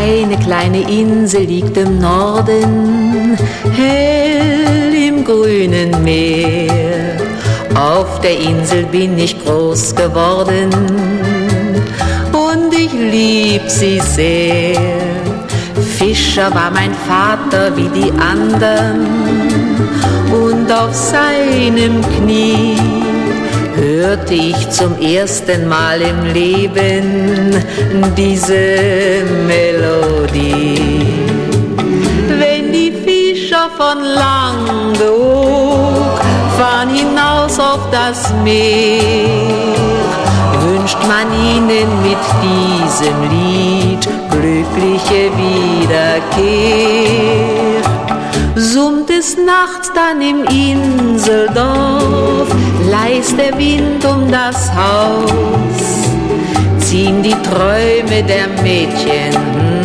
Eine kleine Insel liegt im Norden, hell im grünen Meer. Auf der Insel bin ich groß geworden und ich lieb sie sehr. Fischer war mein Vater wie die andern und auf seinem Knie hörte ich zum ersten Mal im Leben diese Melodie. Wenn die Fischer von Langeoog fahren hinaus auf das Meer, wünscht man ihnen mit diesem Lied glückliche Wiederkehr. Summt es nachts dann im Inseldorf, leist der Wind um das Haus, ziehen die Träume der Mädchen